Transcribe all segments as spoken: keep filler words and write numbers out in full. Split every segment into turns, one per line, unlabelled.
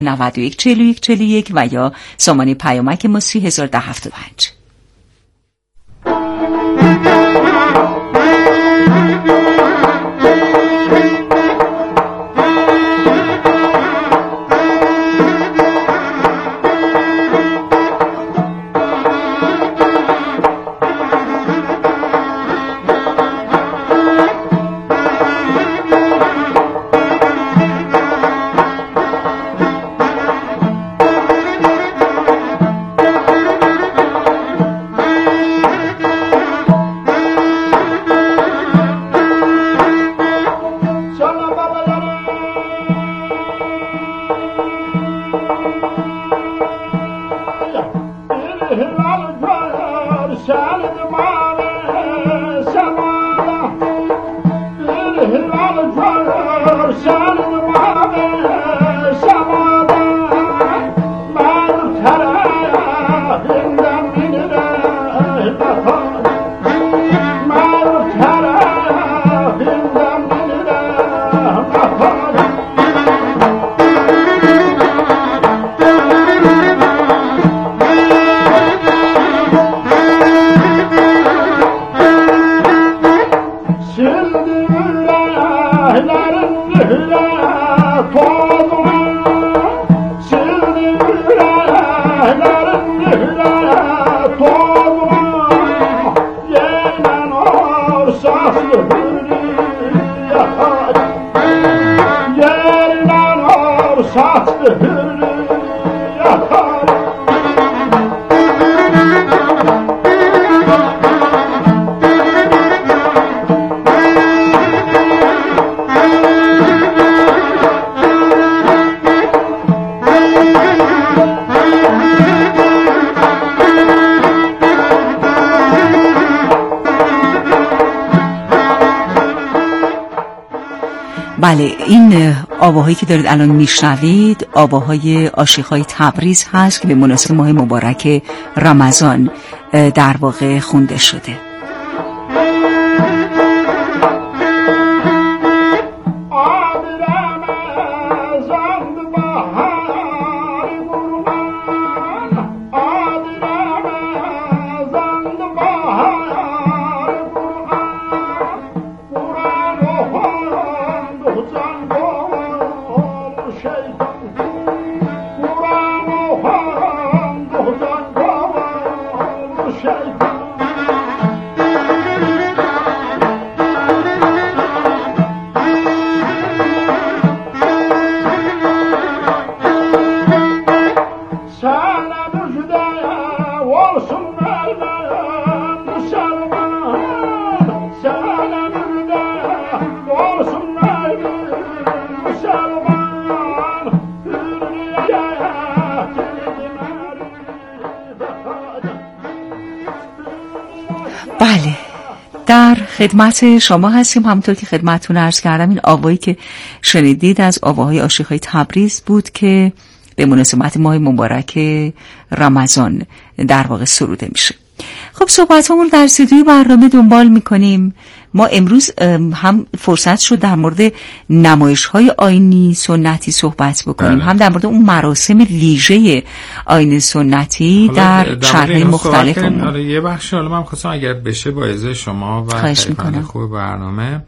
نود و یک چهل و یک چهل و یک و یا سامانه پیامک مصری هزار و ده هفتاد و پنج. بله، این آواهایی که دارید الان میشنوید آواهای آشیخای تبریز هست که به مناسبت ماه مبارک رمضان در واقع خونده شده. بله، در خدمت شما هستیم. همونطور که خدمتتون عرض کردم این آوایی که شنیدید از آواهای آشیخای تبریز بود که به مناسبت ماه مبارک رمضان در واقع سروده میشه. خب صحبتامون رو در استودیو برنامه دنبال میکنیم. ما امروز هم فرصت شد در مورد نمایش‌های آیینی سنتی صحبت بکنیم، بله. هم در مورد اون مراسم ویژه آیین سنتی در شهرهای مختلف.
حالا یه بخش حالا من خواستم اگر بشه با اجازه شما و خیلی خوب برنامه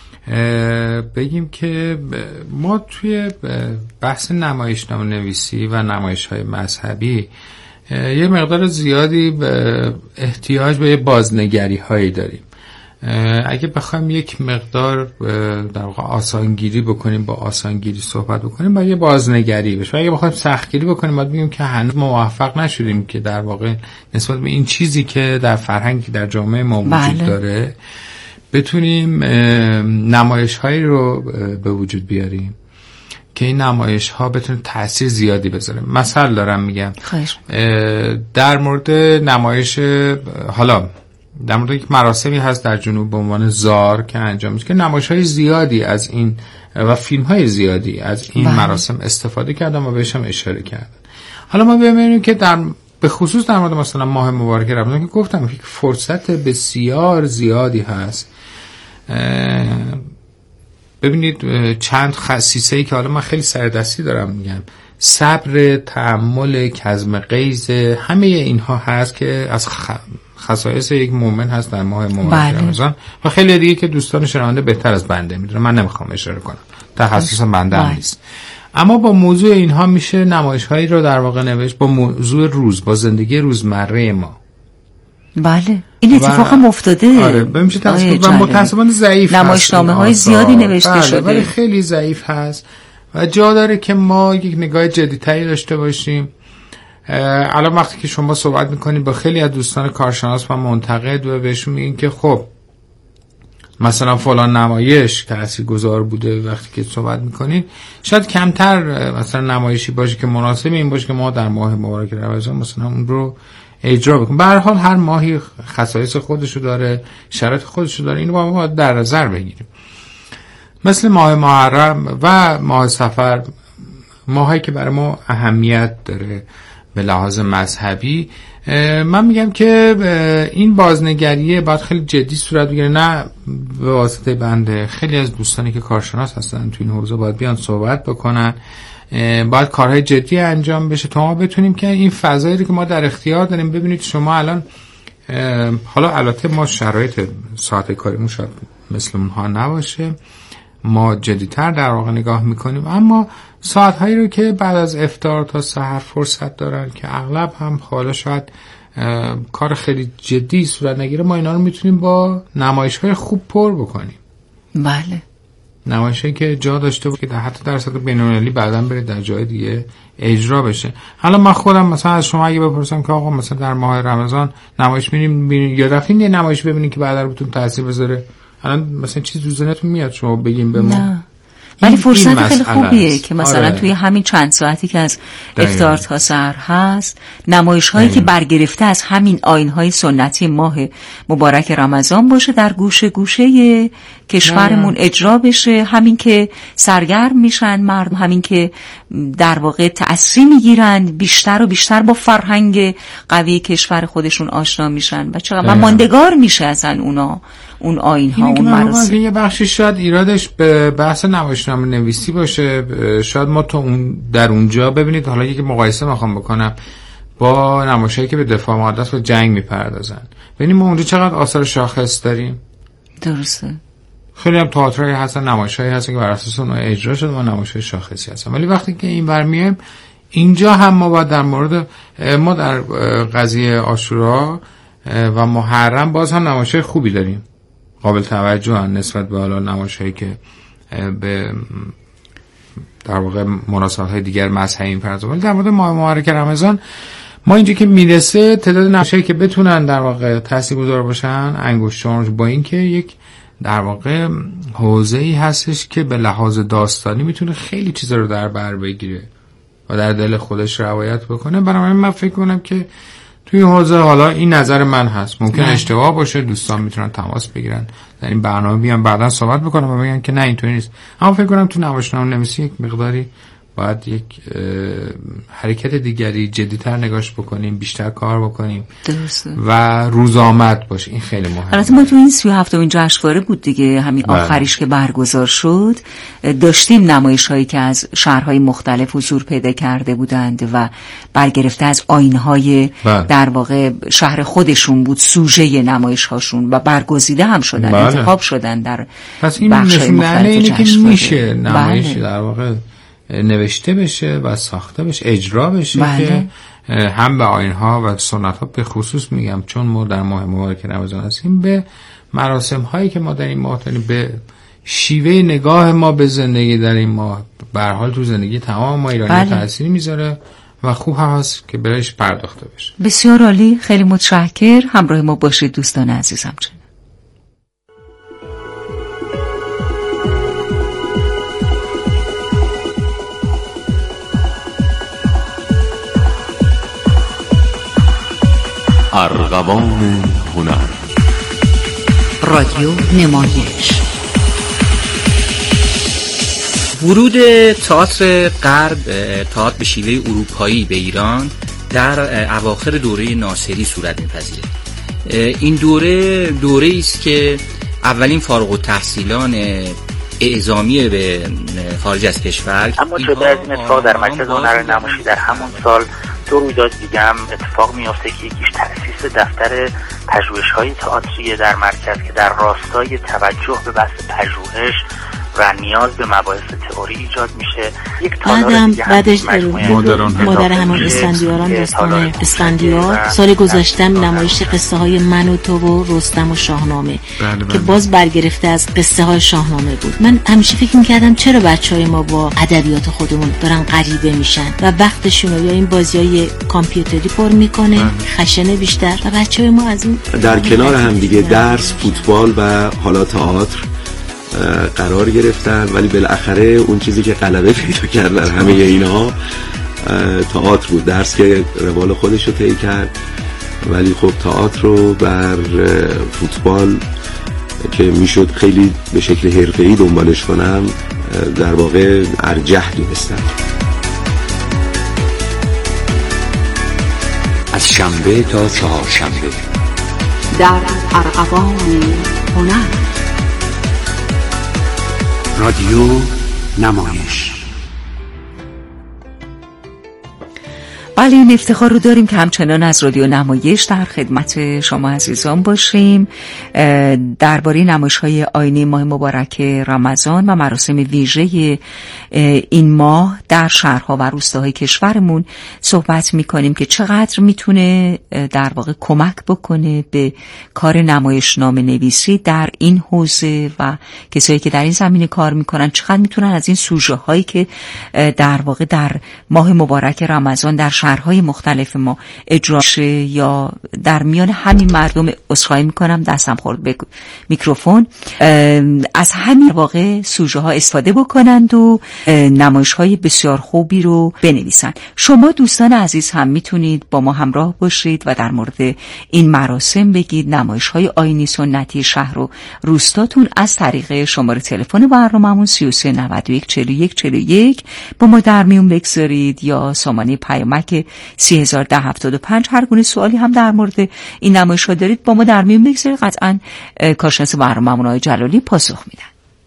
بگیم که ما توی بحث نمایشنامه نویسی و نمایش‌های مذهبی یه مقدار زیادی احتیاج به بازنگری هایی داریم. اگه بخوایم یک مقدار در واقع آسانگیری بکنیم، با آسانگیری صحبت بکنیم، باید یه بازنگری بشه. اگه بخوایم سختگیری بکنیم باید بگیم که هنوز موفق نشدیم که در واقع نسبت به این چیزی که در فرهنگی در جامعه ما وجود بله. داره بتونیم نمایش هایی رو به وجود بیاریم که این نمایش ها بتونه تأثیر زیادی بذاره. مثال دارم میگم در مورد نمایش، حالا در مورد یک مراسمی هست در جنوب به عنوان زار که انجام میشه که نمایش های زیادی از این و فیلم های زیادی از این بله. مراسم استفاده کردن و بهش هم اشاره کردن. حالا ما ببینیم که در به خصوص در مورد مثلا ماه مبارک رمضان که گفتم که فرصت بسیار زیادی هست. ببینید چند خصیصه‌ای که حالا من خیلی سردستی دارم میگم صبر، تحمل، کظم غیظ، همه اینها هست که از خصایص یک مؤمن هست در ماه مبارک رمضان و خیلی دیگه که دوستان شنونده بهتر از بنده میدونن، من نمیخوام اشاره کنم، تخصص بنده هم نیست. اما با موضوع اینها میشه نمایش‌هایی رو در واقع نوشت با موضوع روز، با زندگی روزمره ما.
بله این اتفاق هم افتاده.
آره بمیشه تصفیق و متاسفانه ضعیف هست،
نمایشنامه های زیادی نوشته
بله،
شده
ولی خیلی ضعیف هست و جا داره که ما یک نگاه جدی‌تری داشته باشیم. الان وقتی که شما صحبت میکنید با خیلی از دوستان کارشناس و منتقد و بهشون میگین که خب مثلا فلان نمایش تاثیرگذار بوده، وقتی که صحبت میکنید شاید کمتر مثلا نمایشی باشه که مناسب این باشه که ما در ماه مبارک رمضان مثلا اون رو اجرا بکنیم. به هر حال هر ماهی خصایص خودشو داره، شرایط خودشو داره، اینو با ما در نظر بگیریم. مثل ماه محرم و ماه صفر، ماهایی که برای ما اهمیت داره به لحاظ مذهبی، من میگم که این بازنگریه باید خیلی جدی صورت بگیره، نه به واسطه بنده. خیلی از دوستانی که کارشناس هستن تو این حوزه باید بیان صحبت بکنن، باید کارهای جدی انجام بشه تا ما بتونیم که این فضایی رو که ما در اختیار داریم. ببینید شما الان حالا البته ما شرایط ساعت کاریمون شاید مثل اونها نباشه، ما جدی‌تر در واقع نگاه میکنیم، اما ساعت‌هایی رو که بعد از افطار تا سحر فرصت دارن که اغلب هم حالا شاید کار خیلی جدی صورت نگیره، ما اینا رو میتونیم با نمایش‌های خوب پر بکنیم.
بله
نمایشی که جا داشته باشه که حتی در سطح بین‌المللی بعداً بره در جای دیگه اجرا بشه. حالا من خودم مثلا از شما اگه بپرسم که آقا مثلا در ماه رمضان نمایش می‌بینید یا رفتین یه نمایش ببینید که بعدا بهتون تاثیر بذاره، الان مثلا چیزی تو ذهنتون میاد شما بگیم به ما؟
نه. ولی فرصت خیلی خوبیه است که مثلا آره. توی همین چند ساعتی که از افطار تا سحر هست، نمایش هایی که برگرفته از همین آیین سنتی ماه مبارک رمضان باشه در گوشه گوشه کشورمون اجرا بشه، همین که سرگرم میشن مردم، همین که در واقع تأثیر میگیرن، بیشتر و بیشتر با فرهنگ قوی کشور خودشون آشنا میشن و چقدر ماندگار میشه اصلا اونا اون آیین ها اون مراسم.
یه بخشی شاید ایرادش به بحث نمایشنامه نویسی باشه، شاید ما تو اون در اونجا ببینید، حالا یک مقایسه میخوام بکنم با نمایشایی که به دفاع مقدس و جنگ میپردازن، ببینید ما اونجا چقدر آثار شاخص داریم.
درسته.
خیلی هم تئاترایی هستن، نمایشایی هستن که بر اساس اون اجرا شده و نمایشای شاخصی هستن، ولی وقتی که این برمیایم اینجا هم ما باید در مورد ما در قضیه عاشورا و محرم باز هم نمایشای خوبی داریم، قابل توجه هم نسبت به حالا نمایش‌هایی که به در واقع مناسبت‌های دیگر مذهبی می‌پردازن. ولی در مورد ماه مبارک رمضان ما اینجا که میرسه تعداد نمایش‌هایی که بتونن در واقع تاثیرگذار باشن انگشت شمار، با اینکه یک در واقع حوزه‌ای هستش که به لحاظ داستانی میتونه خیلی چیزا رو در بر بگیره و در دل خودش روایت بکنه. برای من فکر کنم که توی حوزه، حالا این نظر من هست، ممکن اشتباه باشه، دوستان میتونن تماس بگیرن در این برنامه بیان بعدا صحبت بکنم و بگن که نه اینطوری نیست، اما فکر کنم تو نمایشنامه نویسی یک مقداری باید یک حرکت دیگری جدی‌تر نگاش بکنیم، بیشتر کار بکنیم.
درسته.
و روزآمد باشه، این خیلی مهمه.
البته ما تو این سی و هفتمین جشنواره بود دیگه، همین بله. آخریش که برگزار شد داشتیم نمایش‌هایی که از شهرهای مختلف حضور پیدا کرده بودند و برگرفته از آیین‌های بله. در واقع شهر خودشون بود سوژه نمایش‌هاشون و برگزیده هم شدن، بله. انتخاب شدن در بخش‌های مختلف جشنواره.
میشه نمایش بله. در واقع نوشته بشه و ساخته بشه، اجرا بشه بله. که هم به آیین‌ها و سنت‌ها به خصوص میگم، چون ما در ماه مبارک رمضان هستیم، به مراسم هایی که ما در این ماه داریم، به شیوه نگاه ما به زندگی در این ماه، به هر حال تو زندگی تمام ما ایرانی بله. تأثیر میذاره و خوب هست که بهش پرداخته بشه.
بسیار عالی، خیلی متشکر. همراه ما باشید دوستان عزیزم. چه
ارغوان هنر،
رادیو نمایش.
ورود تئاتر غرب، تئاتر به شیوه اروپایی به ایران در اواخر دوره ناصری صورت می‌پذیره. این دوره دوره است که اولین فارغ التحصیلان اعزامی به خارج از کشور.
اما جدا از این اتفاق در مرکز هنر نمایشی در همون سال دو رویداد دیگه هم اتفاق میفته که یکیش تأسیس دفتر پژوهش‌های تئاتری در مرکز که در راستای توجه به بحث پژوهش و نیاز به مباحث تئوری ایجاد میشه. یک
بعدم بعدش مادر همان اسفندیاران داستان اسفندیار، سال گذشتم نمایش قصه های من و تو و رستم و شاهنامه بله بله. که باز برگرفته از قصه های شاهنامه بود. من همیشه فکر میکردم چرا بچهای ما با ادبیات خودمون دارن غریبه میشن و وقتشون رو یا این بازیای کامپیوتری پر میکنه بله. خشنه بیشتر و بچهای ما از این
در کنار هم دیگه درس، فوتبال و حالا تئاتر قرار گرفتن، ولی بالاخره اون چیزی که غلبه پیدا کرد در همه اینها تئاتر بود. درس که روال خودش رو طی کرد، ولی خب تئاتر رو بر فوتبال که میشد خیلی به شکل حرفه‌ای دنبالش کنم در واقع ارجح دونستم.
از شنبه تا چهارشنبه
در ارغوان هنر،
رادیو نمایش.
بله، این افتخار رو داریم که همچنان از رادیو نمایش در خدمت شما عزیزان باشیم درباره نمایش‌های آیینی ماه مبارک رمضان و مراسم ویژه این ماه در شهرها و روستاهای کشورمون صحبت می‌کنیم که چقدر میتونه در واقع کمک بکنه به کار نمایشنامه نویسی در این حوزه و کسایی که در این زمینه کار میکنن چقدر میتونن از این سوژه هایی که در واقع در ماه مبارک رمضان در شهرهای مختلف ما اجرا شه یا در میان همین مردم، عذرخواهی میکنم دستم خورد به میکروفون، از همین واقع سوژه ها استفاده بکنند و نمایش های بسیار خوبی رو بنویسن. شما دوستان عزیز هم میتونید با ما همراه باشید و در مورد این مراسم بگید، نمایش های آیینی سنتی شهر و روستاتون از طریق شماره تلفن برنامه‌مون سی و سه نود و یک چهل و یک چهل و یک با ما در میون بگذارید یا سامانه پیامک سی هزار و ده هفتاد و پنج. هر گونه سوالی هم در مورد این نمایش‌ها دارید با ما در میون بگذارید، قطعاً کارشناس برنامه‌مون آقای جلالی پاسخ میدن.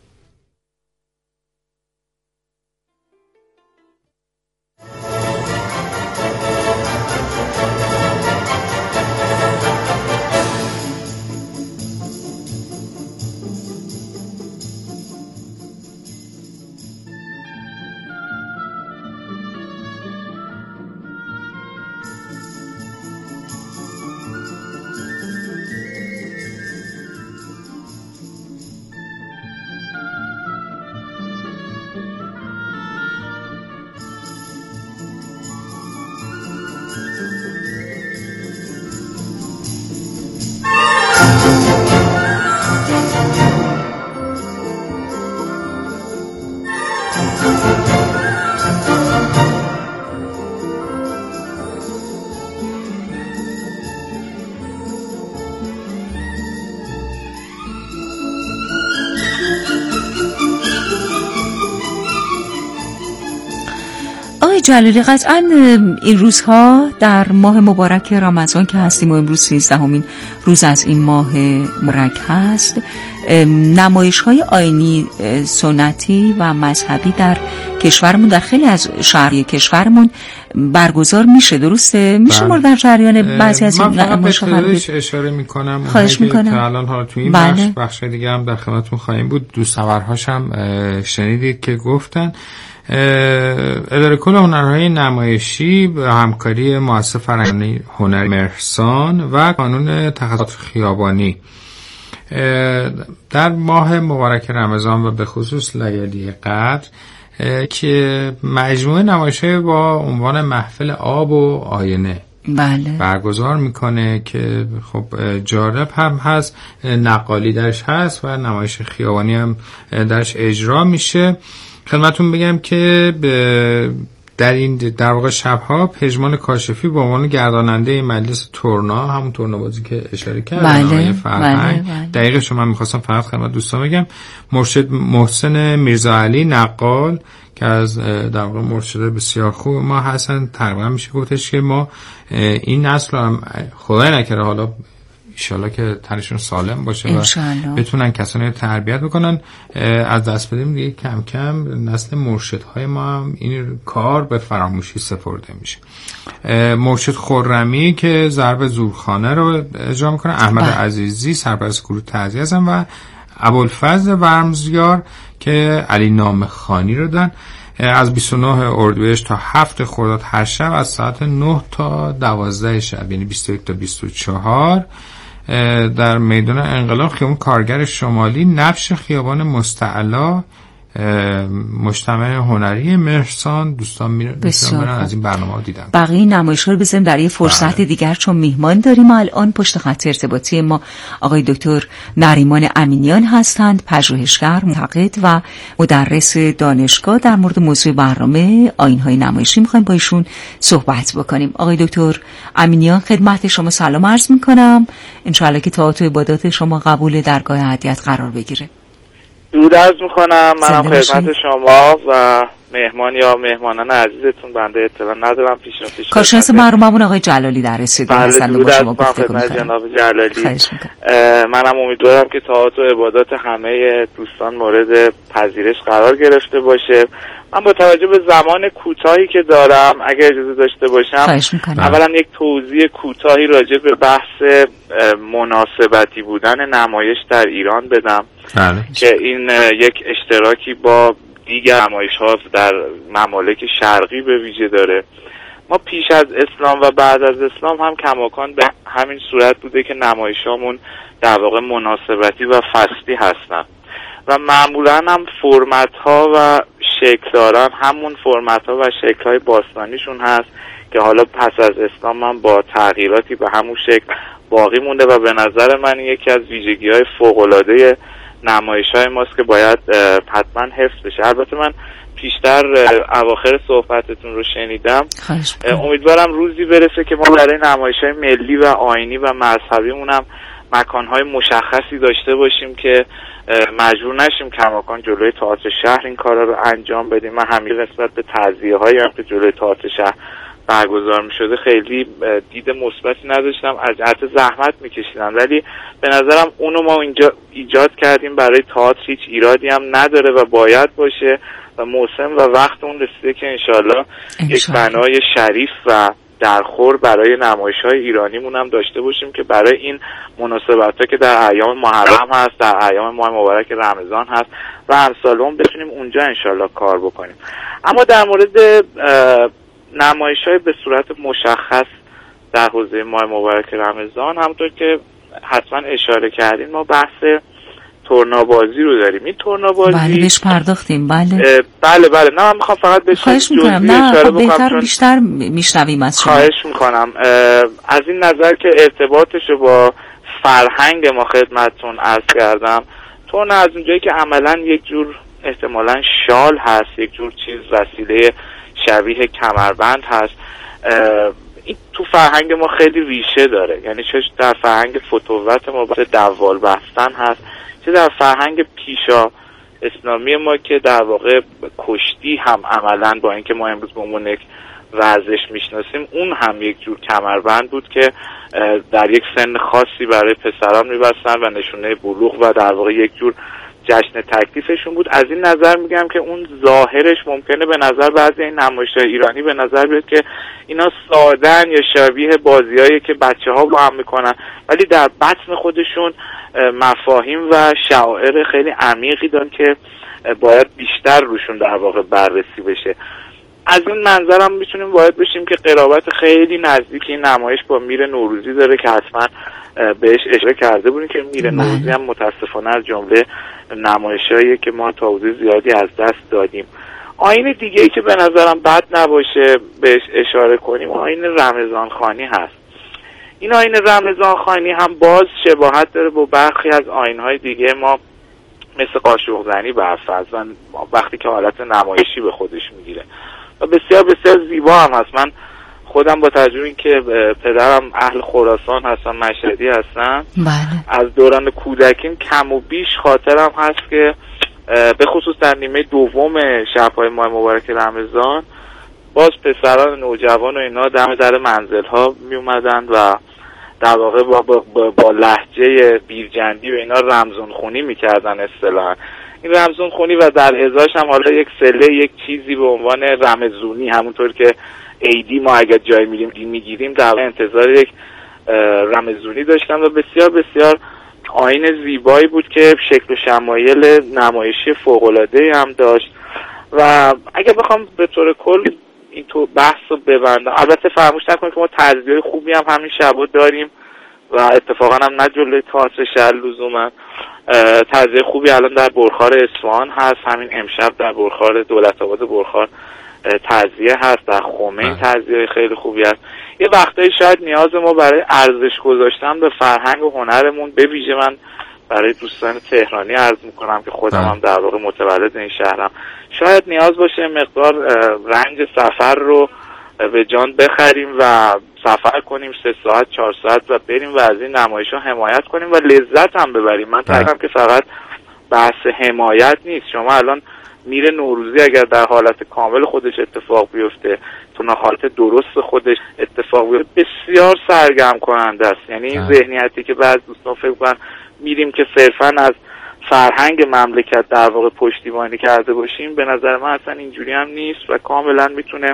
جلالی، قطعاً این روزها در ماه مبارک رمضان که هستیم و امروز سیزدهمین روز از این ماه مبارک هست، نمایش‌های آیینی سنتی و مذهبی در کشورمون، در خیلی از شهرهای کشورمون برگزار میشه، درسته؟ میشه ما در جریان بعضی از این
نمایش‌ها اشاره میکنم.
خواهش میکنم.
الان حالا تو این
بله.
بخش بخش دیگه هم در خدمتتون خواهیم بود. دوستاورهاش هم شنیدید که گفتن اداره کل هنرهای نمایشی به همکاری مؤسسه فرهنگی هنر مهرسان و کانون تخصصات خیابانی در ماه مبارک رمضان و به خصوص لیلی قدر که مجموعه نمایش‌های با عنوان محفل آب و آینه
بله.
برگزار میکنه که خب جالب هم هست، نقالی درش هست و نمایش خیابانی هم درش اجرا میشه. خدمتون بگم که در این در واقع شبها پژمان کاشفی به عنوان گرداننده مجلس تورنا، همون تورنا بازی که اشاره کرد
بله،
فرهنگ
بله، بله.
دقیقش من میخواستم فقط خدمت دوستان بگم، مرشد محسن میرزا علی نقال که از در واقع مرشد بسیار خوب ما هستن، تقریبا میشه گفتش که ما این نسل هم خدای نکره حالا انشالله که تنشون سالم باشه و بتونن کسانی رو تربیت بکنن. از دست بدیم دیگه کم کم نسل مرشدهای ما هم این کار به فراموشی سپرده میشه. مرشد خرمی که ضرب زورخانه رو اجرا میکنه، احمد بله. عزیزی سرپرست گروه تعزیه هستن و ابوالفضل ورمزیار که علی نامخانی رو دادن. از بیست و نه اردیبهشت تا هفت خرداد هر شب از ساعت نه تا دوازده شب، یعنی بیست و یک تا بیست و چهار در میدان انقلاب، خیابان کارگر شمالی، نبش خیابان مستعلا، مجتمع هنری مهرسان. دوستان میرن از این برنامه دیدن.
بقیه نمایش‌ها رو بزنیم در یه فرصت بله. دیگر، چون میهمان داریم. الان پشت خط ارتباطی ما آقای دکتر نریمان امینیان هستند، پژوهشگر، منتقد و مدرس دانشگاه. در مورد موضوع برنامه آیین‌های نمایشی می‌خوایم با ایشون صحبت بکنیم. آقای دکتر امینیان خدمت شما سلام عرض می‌کنم. انشاءالله که طاعت و عبادات شما قبول درگاه هدیت قرار بگیره.
درود عرض میکنم. منم خدمت شما و مهمان یا مهمانان عزیزتون. بنده اطلاع ندارم پیش رو پیش
کارشناس برنامه‌مون آقای جلالی در رسیدگی هستند و با شما گفتگو
می‌کنم. جناب جلالی، منم امیدوارم که طاعات و عبادات همه دوستان مورد پذیرش قرار گرفته باشه. من با توجه به زمان کوتاهی که دارم اگه اجازه داشته باشم اولا یک توضیح کوتاهی راجع به بحث مناسبتی بودن نمایش در ایران بدم
بله.
که این یک اشتراکی با دیگر نمایش‌ها در ممالک شرقی به ویژه داره. ما پیش از اسلام و بعد از اسلام هم کماکان به همین صورت بوده که نمایش‌هامون در واقع مناسبتی و فصلی هستن و معمولا هم فرمت‌ها و شکل دارن همون فرمت‌ها و شکل‌های باستانیشون هست که حالا پس از اسلام هم با تغییراتی به همون شکل باقی مونده و به نظر من یکی از ویژگی‌های فوق‌العاده نمایش‌های ماست که باید حتما حفظ بشه. البته من پیشتر اواخر صحبتتون رو شنیدم، امیدوارم روزی برسه که ما برای نمایش‌های ملی و آیینی و مذهبیمون هم مکان‌های مشخصی داشته باشیم که مجبور نشیم کماکان جلوی تئاتر شهر این کارا رو انجام بدیم. من همین نسبت به تعزیه‌هایی هم که جلوی تئاتر شهر برگزار می‌شده خیلی دید مثبتی نداشتم، از جهت زحمت می‌کشیدم، ولی به نظرم اونو ما اینجا ایجاد کردیم برای تئاتر، هیچ ایرادی هم نداره و باید باشه و موسم و وقت اون رسیده که انشالله یک بنای شریف و درخور برای نمایش‌های ایرانیمون هم داشته باشیم که برای این مناسبت‌ها که در ایام محرم هست، در ایام ماه مبارک رمضان هست و امثال اون بتونیم اونجا انشالله کار بکنیم. اما در مورد نمایش‌های به صورت مشخص در حوزه ماه مبارک رمضان، همونطور که حتما اشاره کردیم، ما بحث تورنابازی رو داریم. این تورنابازی
بله بهش پرداختیم. بله
بله بله نه من میخوام فقط بهش
خواهش میکنم نه بهتر بیشتر میشنویم از شما.
خواهش میکنم از این نظر که ارتباطش رو با فرهنگ ما خدمتتون عرض کردم. تورن از اونجایی که عملا یک جور احتمالاً شال هست، یک جور چیز وسیله شبیه کمربند هست، این تو فرهنگ ما خیلی ریشه داره. یعنی چه در فرهنگ فتوت ما بحث دوال بستن هست، چه در فرهنگ پیشا اسلامی ما که در واقع کشتی هم عملاً با اینکه ما امروز به عنوان یک ورزش میشناسیم، اون هم یک جور کمربند بود که در یک سن خاصی برای پسران میبستن و نشونه بلوغ و در واقع یک جور جشن تکلیفشون بود. از این نظر میگم که اون ظاهرش ممکنه به نظر بعضی این نمایش‌های ایرانی به نظر بیاد که اینا سادن یا شبیه بازیایی که بچه‌ها با هم میکنن، ولی در بطن خودشون مفاهیم و شعائر خیلی عمیقی دارن که باید بیشتر روشون در واقع بررسی بشه. از این منظر هم میتونیم وارد بشیم که قرابت خیلی نزدیک این نمایش با میر نوروزی داره که حتما بهش اشاره کرده بودیم که میر نوروزی هم متاسفانه از جمله نمایشایی که ما تا حدود زیادی از دست دادیم. آیین دیگه ای که به نظرم بد نباشه بهش اشاره کنیم آیین رمضان خوانی هست. این آیین رمضان خوانی هم باز شباهت داره با برخی از آیین‌های دیگه ما مثل قاشق زنی برفرض و وقتی که حالت نمایشی به خودش میگیره و بسیار بسیار زیبا هم هست. من خودم با تجربه این که پدرم اهل خراسان هستن، مشهدی هستن،
بله.
از دوران کودکیم کم و بیش خاطرم هست که به خصوص در نیمه دوم شب‌های ماه مبارک رمضان باز پسران نوجوان و اینا دم در منزل ها می اومدن و در واقع با, با, با لهجه بیرجندی و اینا رمزون خونی میکردن اصطلاحا. این رمزون خونی و در ازاش هم حالا یک سله یک چیزی به عنوان رمزونی، همونطور که ایدی ما اگر جای میریم میگیریم در انتظار یک رمزونی داشتن و بسیار بسیار آیین زیبایی بود که شکل و شمایل نمایشی فوق‌العاده‌ای هم داشت. و اگه بخوام به طور کل این تو بحث رو ببندم، البته فراموش نکنید که ما تعزیه‌های خوبی هم همین شبا داریم و اتفاقا هم نه جلوی تئاتر شهر لزوما، تعزیه خوبی الان در برخار اصفهان هست، همین امشب در برخار دولت‌آباد برخار تعزیه هست، در خمین تعزیه خیلی خوبی هست. یه وقتایی شاید نیاز ما برای ارزش گذاشتن به فرهنگ و هنرمون، به ویژه من برای دوستان تهرانی عرض میکنم که خودم هم در واقع متولد این شهرم، شاید نیاز باشه مقدار رنج سفر رو به جان بخریم و سفر کنیم سه ساعت چهار ساعت و بریم و از این نمایش‌ها حمایت کنیم و لذت هم ببریم. من تاکیدم که فقط بحث حمایت نیست. شما الان میر نوروزی اگر در حالت کامل خودش اتفاق بیفته، تو حالت درست خودش اتفاق بیفته، بسیار سرگرم کننده است. یعنی این ذهنیتی که بعضی دوستان فکر می‌کنن میریم که صرفاً از فرهنگ مملکت در واقع پشتیبانی کرده باشیم، به نظر من اصلا اینجوری هم نیست و کاملا میتونه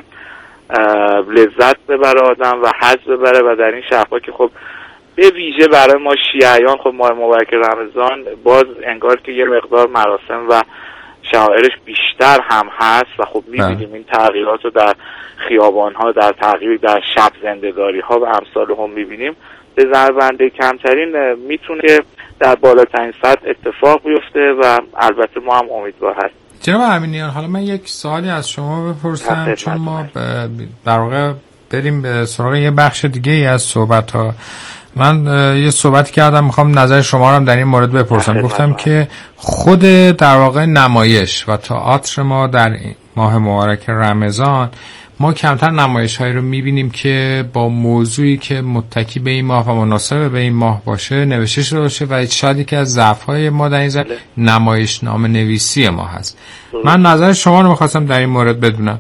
لذت ببره آدم و حظ ببره. و در این شب‌ها که خب به ویژه برای ما شیعیان خب ماه مبارک رمضان باز انگار که یه مقدار مراسم و شعائرش بیشتر هم هست و خب می‌بینیم این تغییرات رو در خیابان‌ها، در تغییر در شب زنده‌داری‌ها و امثال هم می‌بینیم، به ضربنده کمترین میتونه در بالاترین سطح اتفاق بیفته و البته ما هم امیدوار هستیم.
جناب امینیان، حالا من یک سوالی از شما بپرسم، چون ما در واقع بریم به سراغ یه بخش دیگه ای از صحبت‌ها. من یه صحبتی کردم، میخوام نظر شما رو هم در این مورد بپرسم. گفتم که خود در واقع نمایش و تئاتر ما در ماه مبارک رمضان، ما کمتر نمایش هایی رو میبینیم که با موضوعی که متکی به این ماه و مناسب به این ماه باشه نوشته شده باشه و شاید یکی از ضعف های ما در این زمینه نمایش نامه نویسی ما هست. من نظر شما رو میخواستم در این مورد بدونم.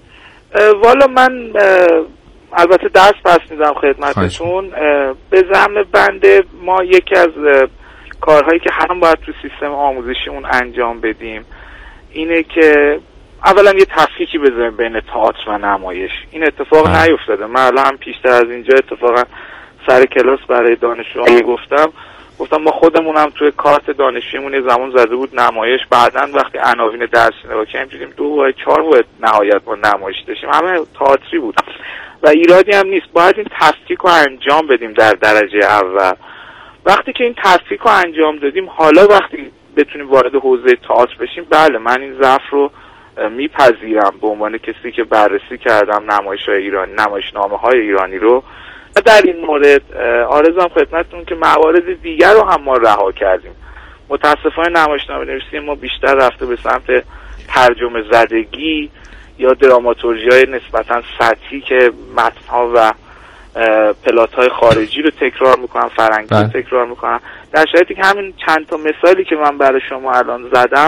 والا من البته دست پس میدم خدمتتون. به زعم بنده ما یکی از کارهایی که هم باید تو سیستم آموزشیمون انجام بدیم اینه که اولا یه تفکیکی بذاریم بین تئاتر و نمایش. این اتفاق اه. نیفتاده. من الان پیشتر از اینجا اتفاقا سر کلاس برای دانشجوها گفتم گفتم ما خودمون هم توی کارت دانشجویمون یه زمان زده بود نمایش، بعدن وقتی عناوین درس نگاه کردیم دیدیم دو و چهار و نهایت ما نمایش داشتیم، همه تئاتری بود و ایرادی هم نیست. باید این تفکیک رو انجام بدیم در درجه اول. وقتی که این تفکیک رو انجام دادیم، حالا وقتی بتونیم وارد حوزه تئاتر بشیم، بله من این ضعف رو میپذیرم به عنوان کسی که بررسی کردم نمایش‌های ایرانی، نمایشنامه‌های ایرانی رو. و در این مورد آرزوام خدمتتون که موارد دیگر رو هم ما رها کردیم. متاسفانه نمایشنامه نویسی ما بیشتر رفته به سمت ترجمه زدگی یا دراماتورژی‌های نسبتاً سطحی که متن‌ها و پلات‌های خارجی رو تکرار میکنن، فرنگی رو تکرار میکنن، در شرایطی که همین چند تا مثالی که من برای شما الان زدم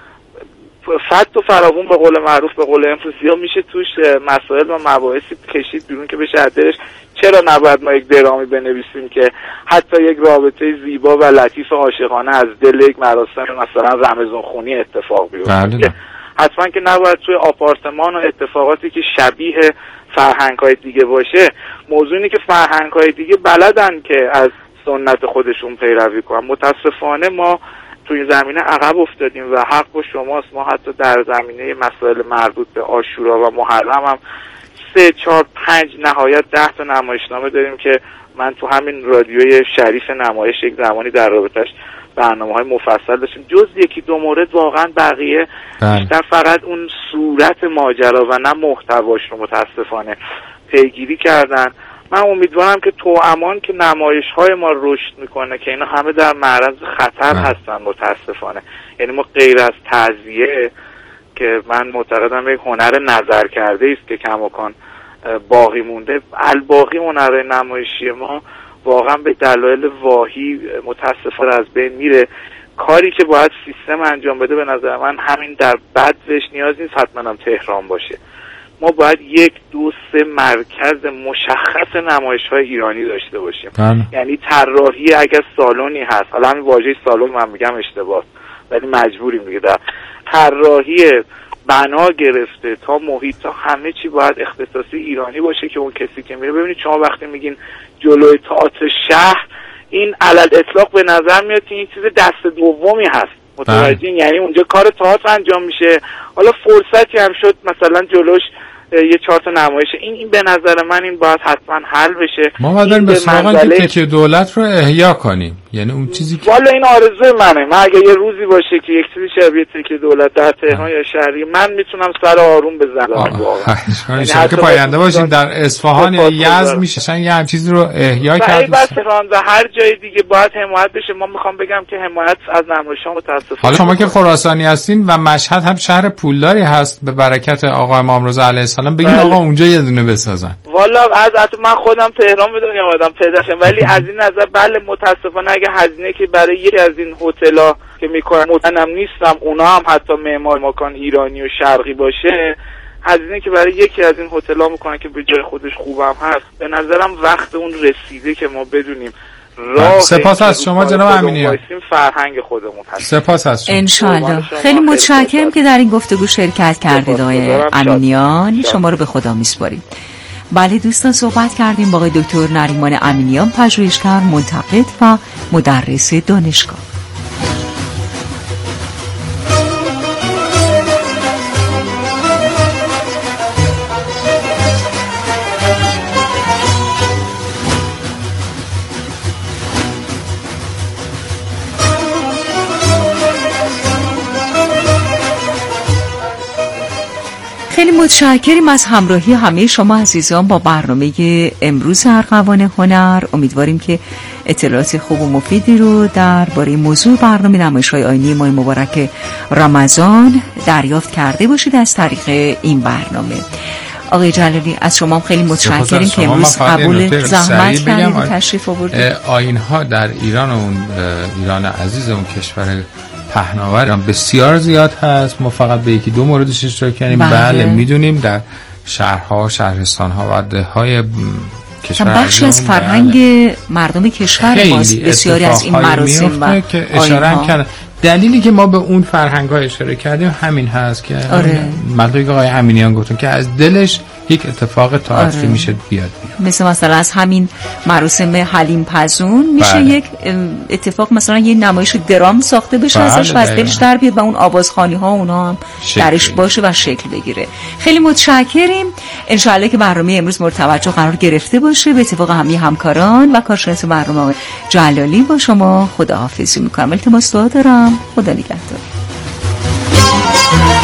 فت و فراوون به قول معروف، به قول امروزی ها، میشه توش مسائل و مباحثی کشید بیرون که بشه دلش. چرا نباید ما یک درامی بنویسیم که حتی یک رابطه زیبا و لطیف عاشقانه از دل یک مراسم مثلا رمضان خونی اتفاق بیفته؟ حتما که نباید توی آپارتمان و اتفاقاتی که شبیه فرهنگ‌های دیگه باشه. موضوع اینه که فرهنگ‌های دیگه بلدن که از سنت خودشون پیروی کنن. متاسفانه ما توی زمینه عقب افتادیم و حق با شماست. ما حتی در زمینه مسائل مربوط به عاشورا و محرم هم سه چهار پنج نهایت ده تا نمایشنامه داریم که من تو همین رادیوی شریف نمایش یک زمانی در رابطش برنامه‌های مفصل داشتیم. جز یکی دو مورد واقعا بقیه بیشتر فقط اون صورت ماجرا و نه محتواش رو متاسفانه پیگیری کردن. من امیدوارم که تو امان که نمایش‌های ما رشد میکنه که اینا همه در معرض خطر هستن متاسفانه. یعنی ما غیر از تعزیه که من معتقدم یک هنر نظر کرده است که کماکان باقی مونده، الباقی هنر نمایشی ما واقعا به دلایل واهی متاسفانه از بین میره. کاری که باید سیستم انجام بده به نظر من همین در بدوش نیاز نیست حتما هم تهران باشه. ما باید یک دو سه مرکز مشخص نمایش‌های ایرانی داشته باشیم. بله. یعنی طراحی اگر سالونی هست، حالا همین واژه سالن من میگم اشتباه، ولی مجبوریم دیگه، در طراحی بنا گرفته تا محیط تا همه چی باید اختصاصی ایرانی باشه که اون کسی که میره. ببینید شما وقتی میگین جلوی تئاتر شهر، این علل اطلاق به نظر میاد که این چیز دست دومی هست، متوجهین؟ یعنی اونجا کار تئاتر انجام میشه، حالا فرصتی هم شد مثلا جلوش یه چهار تا نمایش، این این به نظر من این باید حتما حل بشه.
ما باید بریم به سراغ اینکه تکیه دولت رو احیا کنیم، یعنی اون چیزی که
والا این آرزوی منه. من اگه یه روزی باشه که یک چیزی شبیه تکیه دولت در تهران یا شهری، من میتونم سر آروم بزنم واقعا.
یعنی که پاینده باشیم در اصفهان یا یزد میشه یه هم چیزی رو احیا کرد.
و تهران و هر جای دیگه باید حمایت بشه. ما میخوام بگم که حمایت از نمایش‌ها متاسفانه.
حالا شما که خراسانی هستین و مشهد هم شهر پولداری هست به برکت آقا امام رضا علیه السلام، بگین آقا اونجا یه دونه بسازن.
والا از من خودم تهران به دنیا اومدم پدرشم، ولی از این نظر بله متاسفانه اگه هزینه که برای یکی از این هتل‌ها که میکنن مطمئنم نیستم اونا هم حتی معمار مکان ایرانی و شرقی باشه، هزینه که برای یکی از این هتل‌ها میکنن که به جای خودش خوبم هست، به نظرم وقت اون رسیده که ما بدونیم راه.
سپاس از شما جناب امینیان.
فرهنگ خودمون هست.
سپاس از شما.
انشالله. خیلی متشکرم که در این گفتگو شرکت کردید آقای امینیان. شما رو به خدا میسپاریم. بله دوستان، صحبت کردیم با آقای دکتر نریمان امینیان، پژوهشگر، منتقد و مدرس دانشگاه. خیلی متشکریم از همراهی همه شما عزیزان با برنامه امروز ارغوان هنر. امیدواریم که اطلاعات خوب و مفیدی رو درباره موضوع برنامه نمایش‌های آیینی ماه مبارک رمضان دریافت کرده باشید از طریق این برنامه. آقای جلالی از شما خیلی متشکریم که امروز قبول زحمت کردید و تشریف آوردید.
آیین‌ها در ایران و اون ایران عزیز اون کشور پهناور بسیار زیاد هست. ما فقط به یکی دو موردش اشتراک کردیم. بله, بله میدونیم در شهرها، شهرستانها و دههای کشور
بخشی از فرهنگ بله. مردم کشور ماست. بسیاری از این مراسم و
که اشاره هم کردن. دلیلی که ما به اون فرهنگ ها اشاره کردیم همین هست که
آره.
مطلبی که آقای امینیان گفتن که از دلش یک اتفاق تئاتری آره. میشه بیاد بیاد
مثل مثلا از همین مراسم حلیم پزون میشه بله. یک اتفاق مثلا یه نمایش درام ساخته بشه بله. ازش و از دلش در بیاد و اون آوازخوانی ها اونها هم درش باشه و شکل بگیره. خیلی متشکریم. انشالله که برنامه امروز مورد توجه قرار گرفته باشه. به اتفاق همه همکاران و کارشناس برنامه جلالی با شما خداحافظی میکنم. التماس دعا دارم. خدا نگهدار.